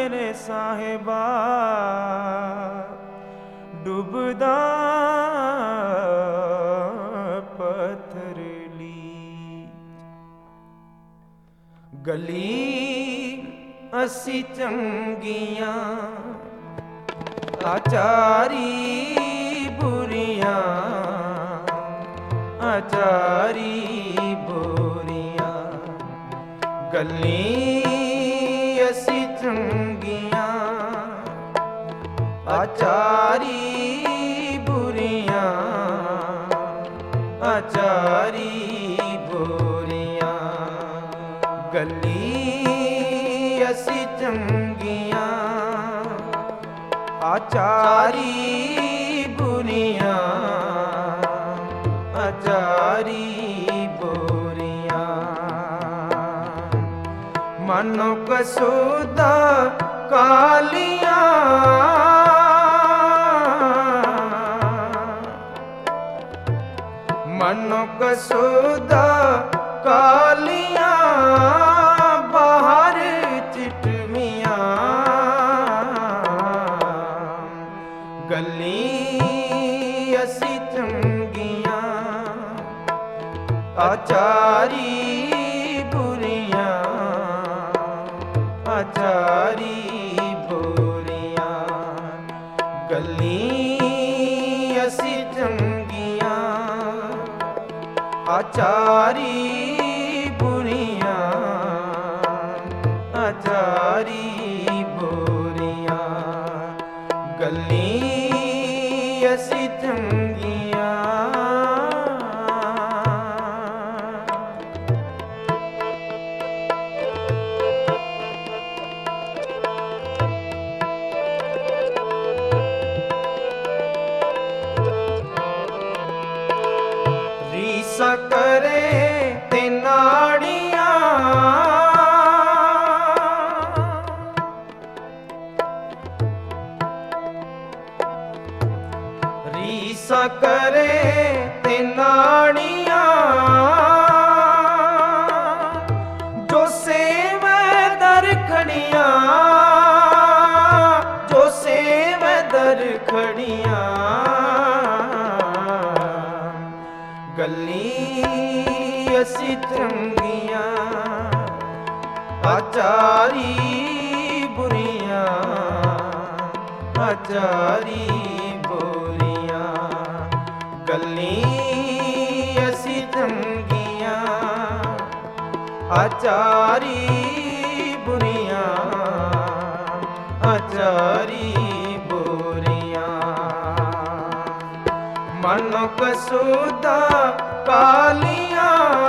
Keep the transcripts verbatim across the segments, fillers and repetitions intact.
ਮੇਰੇ ਸਾਹਿਬਾ ਡੁੱਬਦਾ ਪੱਥਰਲੀ। ਗਲੀ ਅਸੀਂ ਚੰਗੀਆਂ ਆਚਾਰੀ ਬੁਰੀਆਂ, ਆਚਾਰੀ ਬੁਰੀਆਂ। ਗਲੀ ਅਸੀਂ ਚੰਗੀਆਂ ਆਚਾਰੀ ਬੁਰੀਆਂ, ਆਚਾਰੀ ਬੁਰੀਆਂ। ਗਲੀ ਅਸੀਂ ਚੰਗੀਆਂ ਆਚਾਰੀ ਬੁਰੀਆਂ, ਆਚਾਰੀ ਬੁਰੀਆਂ। ਮਨੁ ਕਸੂਦਾ ਕਾਲੀਆਂ, ਮਨੁ ਕਸੂਦਾ ਕਾਲੀਆਂ, ਬਾਹਰ ਚਿਟਵੀਆਂ। ਗਲੀ ਅਸੀਂ ਚੰਗੀਆਂ ਆਚਾਰੀ ਬੁਰੀਆਂ, ਆਚਾਰੀ ਬੁਰੀਆਂ। ਗਲੀ ਅਸੀਂ ਚੰਗੀਆਂ ਆਚਾਰੀ ਬੁਰੀਆਂ, ਆਚਾਰੀ ਬੁਰੀਆਂ। ਗਲੀ ਅਸੀਂ ਚੰਗੀਆਂ। ਰੀਸਾਂ ਕਰੇ ਤੇ ਨਾੜੀਆਂ, ਰੀਸਾਂ ਕਰੇ ਤੇ ਨਾੜੀਆਂ। ਜੋ ਸੇਵੈ ਦਰ ਖੜੀਆਂ, ਜੋ ਸੇਵੈ ਦਰ ਖੜੀਆਂ। ਗਲੀ ਅਸੀਂ ਚੰਗੀਆਂ ਆਚਾਰੀ ਬੁਰੀਆਂ, ਆਚਾਰੀ ਬੁਰੀਆਂ। ਗਲੀ ਅਸੀਂ ਚੰਗੀਆਂ ਆਚਾਰੀ ਬੁਰੀਆਂ, ਆਚਾਰੀ ਬੁਰੀਆਂ। ਮਨੁ ਕਸੂਦਾ ਕਾਲੀਆਂ,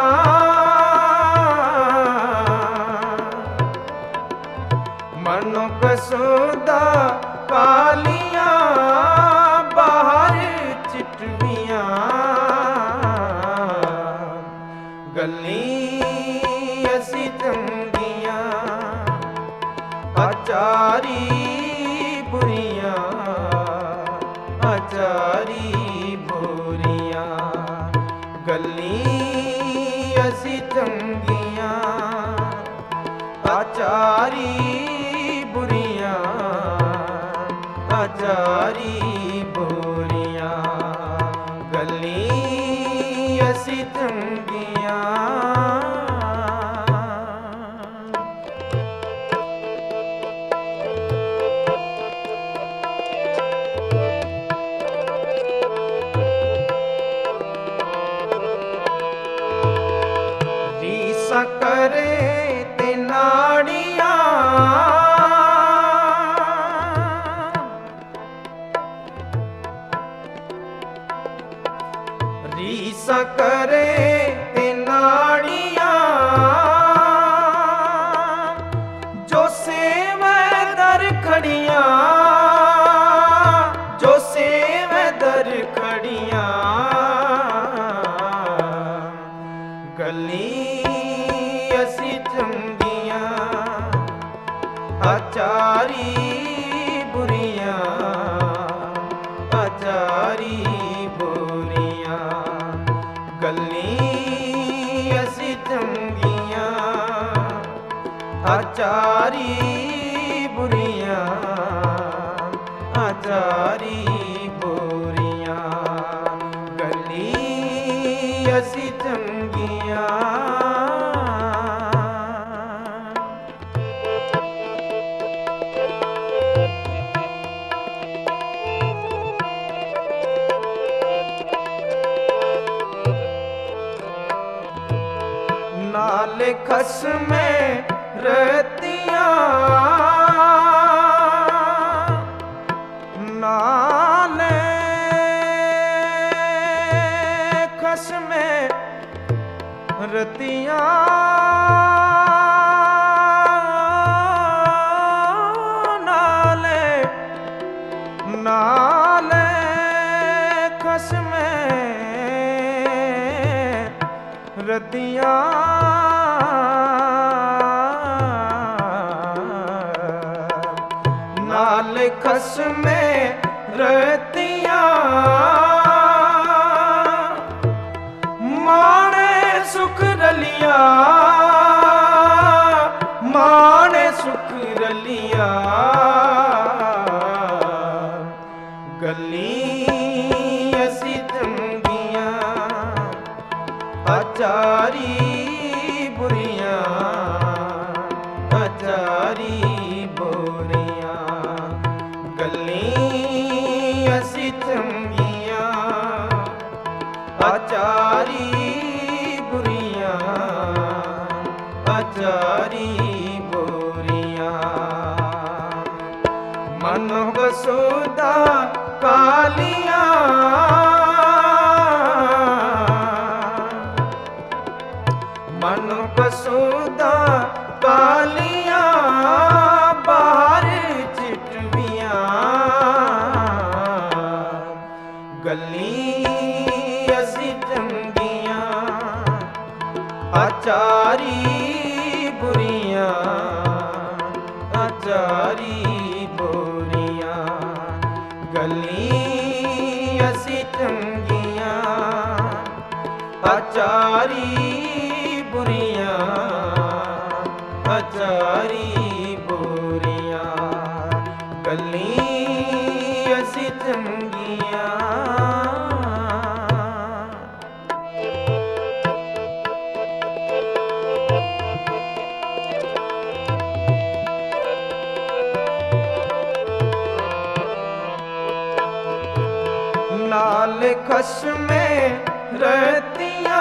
ਮਨੁ ਕਸੂਦਾ ਕਾਲੀਆਂ, ਬਾਹਰ ਚਿਟਵੀਆਂ। ਗਲੀ ਅਸੀਂ ਚੰਗੀਆਂ ਆਚਾਰੀ ਬੁਰੀਆਂ, ਆਚਾਰੀ ਬੁਰੀਆਂ। ਗਲੀ ਅਸੀਂ ਚੰਗੀਆਂ ਆਚਾਰੀ ਬੁਰੀਆਂ, ਆਚਾਰੀ ਬੁਰੀਆਂ। ਗਲੀ ਅਸੀਂ ਚੰਗੀਆਂ। ਰੀਸਾਂ ਕਰੇ ਤੇ ਨਾੜੀਆਂ, ਰੀਸਾਂ ਕਰੇ ਤੇ ਨਾੜੀਆਂ। ਜੋ ਸੇਵੈ ਦਰ ਖੜੀਆਂ, ਜੋ ਸੇਵੈ ਦਰ ਖੜੀਆਂ। ਗਲੀ ਅਸੀਂ ਚੰਗੀਆਂ ਆਚਾਰੀ ਬੁਰੀਆਂ, ਆਚਾਰੀ ਬੁਰੀਆਂ। ਗਲੀ ਅਸੀਂ ਚੰਗੀਆਂ ਆਚਾਰੀ ਬੁਰੀਆਂ, ਆਚਾਰੀ ਬੁਰੀਆਂ, ਗਲੀ ਅਸੀਂ ਚੰਗੀਆਂ। ਨਾਲੇ ਖਸਮੇ ਰਤੀਆਂ, ਨਾਲੇ ਖਸਮੇ ਰਤੀਆਂ, ਨਾਲੇ ਨਾਲੇ ਖਸਮੇ ਰਤੀਆਂ। ਨਾਲੇ ਖਸਮੇ ਰਤੀਆਂ, ਮਾਣੇ ਸੁਖ ਰਲੀਆਂ, ਮਾਣੇ ਸੁਖ ਰਲੀਆਂ। ਗਲੀ ਅਸੀਂ ਚੰਗੀਆਂ, ਆਚਾਰੀ ਬੁਰੀਆਂ, ਆਚਾਰੀ ਬੁਰੀਆਂ। ਗਲੀ ਅਸੀਂ ਚੰਗੀਆਂ, ਆਚਾਰੀ ਬੁਰੀਆਂ, ਆਚਾਰੀ ਬੁਰੀਆਂ। ਮਨ ਵਸੁਦਾ ਕਾਲੀਆਂ, ਮਨ ਵਸੁਦਾ ਕਾਲੀਆਂ, ਬਾਹਰ ਚਿਟਵੀਆਂ। ਗਲੀ ਅਸੀਂ ਚੰਗੀਆਂ, ਆਚਾਰੀ ਬੁਰੀਆਂ, ਆਚਾਰੀ ਬੁਰੀਆਂ। ਗਲੀ ਅਸੀਂ ਚੰਗੀਆਂ, ਆਚਾਰੀ ਬੁਰੀਆਂ, ਆਚਾਰੀ ਬੁਰੀਆਂ। ਗਲੀ ਅਸੀਂ ਚੰਗੀਆਂ। ਨਾਲੇ ਖਸਮੇ ਰਤੀਆਂ,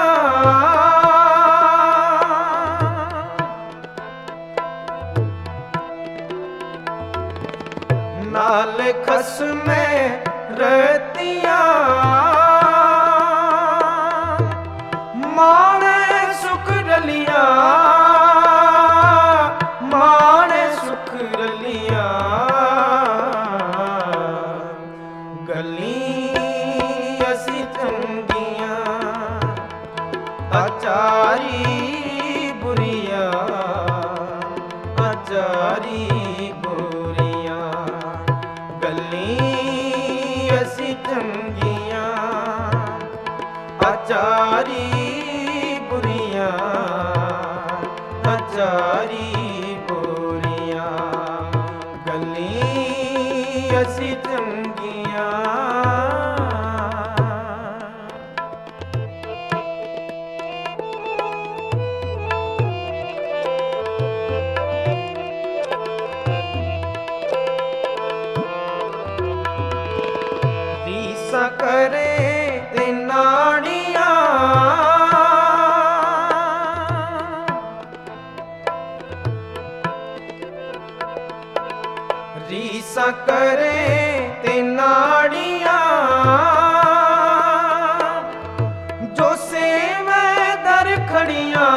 ਨਾਲੇ ਖਸਮੇ ਰਤੀਆਂ, ਮਾਣੇ ਸੁਖ ਰਲੀਆਂ, ਮਾਣੇ ਸੁਖ ਰਲੀਆਂ। ਗਲੀ ਅਸੀਂ ਚੰਗੀਆਂ, ਆਚਾਰੀ ਬੁਰੀਆਂ, ਆਚਾਰੀ ਬੁਰੀਆਂ। ਗਲੀ ਅਸੀਂ ਚੰਗੀਆਂ, ਆਚਾਰੀ ਬੁਰੀਆਂ, ਆਚਾਰੀ ਬੁਰੀਆਂ। ਗਲੀ ਅਸੀਂ ਚੰਗੀਆਂ। ਰੀਸਾਂ ਕਰੇ ਤੇ ਨਾੜੀਆਂ, ਰੀਸਾਂ ਕਰੇ ਤੇ ਨਾੜੀਆਂ। ਜੋ ਸੇਵੇ ਦਰ ਖੜੀਆਂ,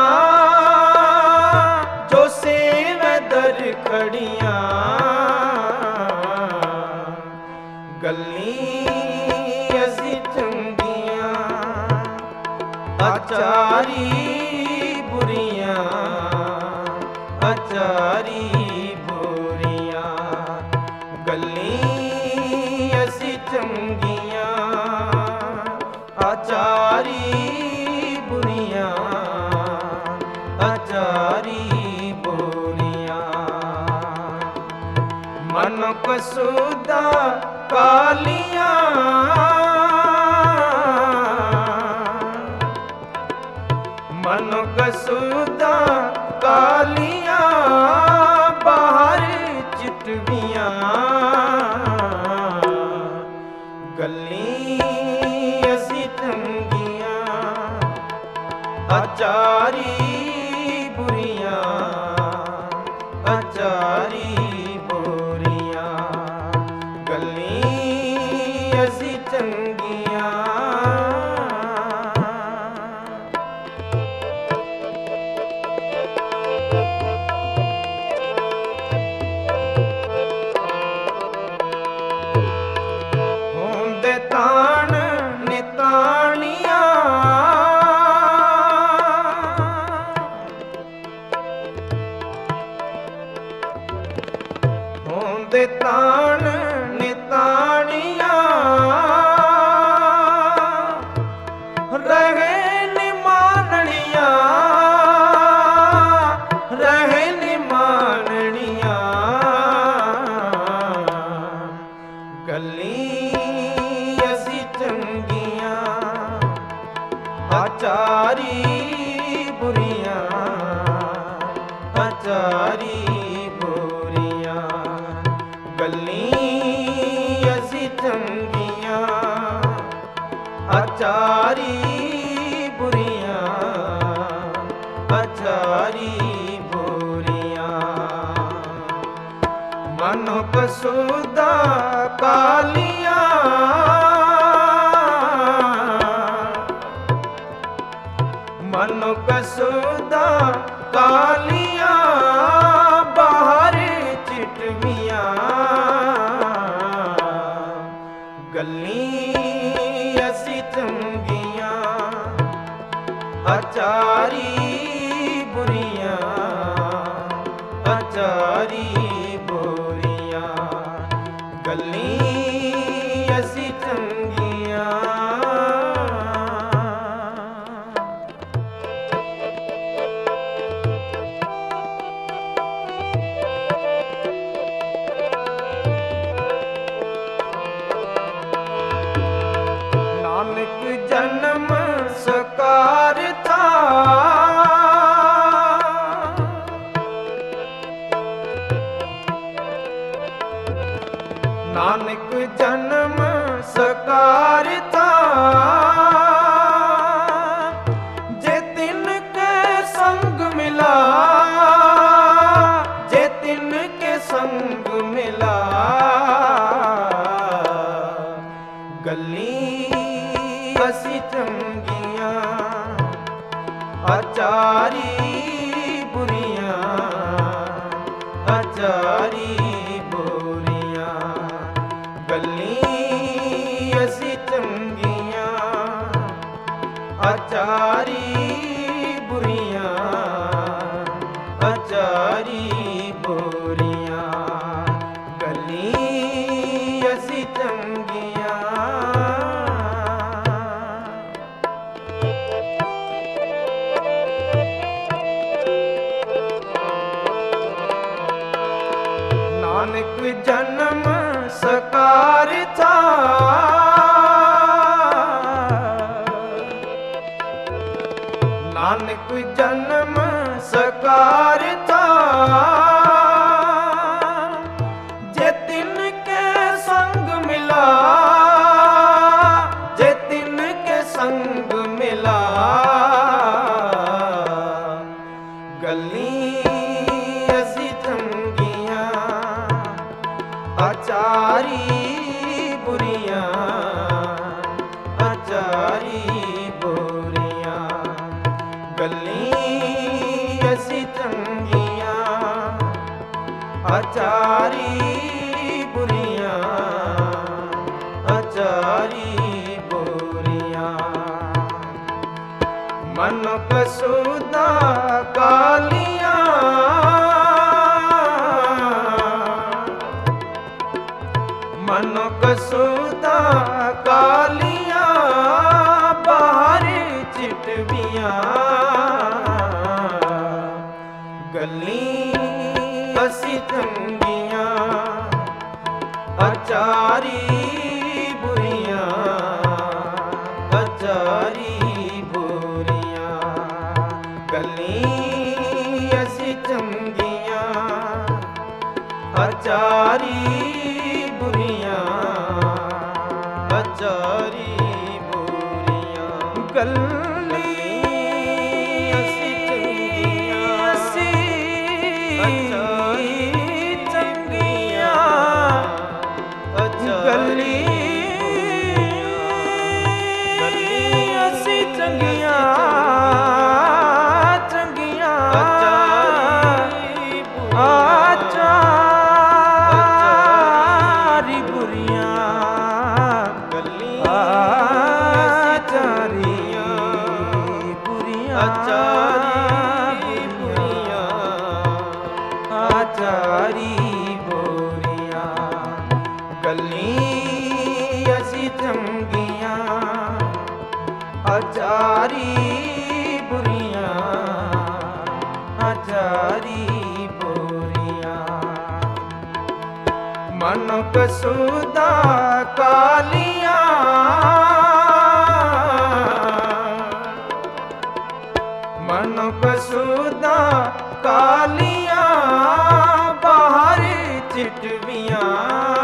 ਜੋ ਸੇਵੇ ਦਰ ਖੜੀਆਂ। ਗਲੀ ਅਸੀਂ ਚੰਗੀਆਂ, ਆਚਾਰੀ ਬੁਰੀਆਂ, ਆਚਾਰੀ ਬੁਰੀਆਂ। ਗਲੀ ਅਸੀਂ ਚੰਗੀਆਂ, ਆਚਾਰੀ ਬੁਰੀਆਂ, ਆਚਾਰੀ ਬੁਰੀਆਂ। ਮਨ ਕਸੂਦਾ ਕਾਲੀਆਂ ਮਨੁ ਕਸੂਦਾ ਕਾਲੀਆਂ ਬਾਹਰ ਚਿਤਵੀਆਂ ਗੱਲੀ ਅਸੀਂ ਚੰਗੀਆਂ ਆਚਾਰੀ ਬੁਰੀਆਂ ਆਚਾਰੀ ਬੁਰੀਆਂ ਗੱਲੀ ਅਸੀਂ ਚੰਗੀਆਂ ਹੁੰਦੇ ਤਾਣ ਨਿਤਾਣੀਆਂ ਹੁੰਦੇ ਤਾਣ ਨਿਤਾਣੀਆਂ ਰਹੇ ਨਿਮਾਨਣੀਆਂ ਰਹੇ ਨਿਮਾਨਣੀਆਂ ਗੱਲੀ ਅਸੀਂ ਚੰਗੀਆਂ ਆਚਾਰੀ ਬੁਰੀਆਂ ਆਚਾਰੀ ਬੁਰੀਆਂ ਗੱਲੀ ਅਸੀਂ ਚੰਗੀਆਂ ਆਚਾਰੀ ਬੁਰੀਆਂ ਆਚਾਰੀ ਬੁਰੀਆਂ ਮਨੁ ਕਸੂਦਾ ਕਾਲੀਆਂ ਮਨੁ ਕਸੂਦਾ ਕਾਲੀਆਂ ਬਾਹਰ ਚਿਤਵੀਆਂ ਗੱਲੀ ਅਸੀਂ ਚੰਗੀਆਂ ਆਚਾਰੀ ਬੁਰੀਆਂ ਆਚਾਰੀ ਬੁਰੀਆਂ ਗੱਲੀ ਅਸੀਂ ਚੰਗੀਆਂ ਨਾਨਕ ਜਨਮ ਸਕਾਰ ਥਾ ਨਾਨਕ ਜਨਮ ਸਕਾਰ ਥਾ ਜੇ ਤਿਨ ਕੇ ਸੰਗ ਮਿਲਾ ਜੇ ਤਿਨ ਕੇ ਸੰਗ ਮਿਲਾ ਗੱਲੀ ਅਸੀਂ ਚੰਗੀਆਂ ਆਚਾਰੀ ਬੁਰੀਆਂ ਆਚਾਰੀ ਬੁਰੀਆਂ ਗੱਲੀ ਅਸੀਂ ਚੰਗੀਆਂ ਆਚਾਰੀ ਬੁਰੀਆਂ ਆਚਾਰੀ ਬੁਰੀਆਂ ਗੱਲੀ ਅਸੀਂ ਚੰਗੀਆਂ ਨਾਨਕ ਜਨਮ ਸਕਾਰ ਥਾ ਨਾਨਕ ਜਨਮ ਸਕਾਰ ਥਾ ਜੇ ਤਿਨ ਕੇ ਸੰਗ ਮਿਲਾ ਜੇ ਤਿਨ ਕੇ ਸੰਗ ਮਿਲਾ ਗੱਲੀ ਅਸੀਂ ਚੰਗੀਆਂ ਆਚਾਰੀ ਬੁਰੀਆਂ ਆਚਾਰੀ ਬੁਰੀਆਂ ਗੱਲੀ ਅਸੀਂ ਚੰਗੀਆਂ ਆਚਾਰੀ ਬੁਰੀਆਂ ਆਚਾਰੀ ਬੁਰੀਆਂ ਮਨੁ ਕਸੂਦਾ ਕਾਲੀਆਂ ਮਨੁ ਕਸੂਦਾ ਕਾਲੀਆਂ ਬਾਹਰ ਚਿਤਵੀਆਂ ਗੱਲੀ ਅਸੀਂ ਚੰਗੀਆਂ ਆਚਾਰੀ अचारी बुरियां अचारी बुरियां गल्ली असी चंगियां असी अचारी चंगियां अचारी असी चंगियां चंगियां आचारी बुरियां आचारी बुरियां आचारी बुरियां आचारी बुरियां गली असी चंगियां अचारी बुरियां अचारी बुरियां मनुख सुदा कालियां मनुख सुदा कालियां बाहर चिटवियां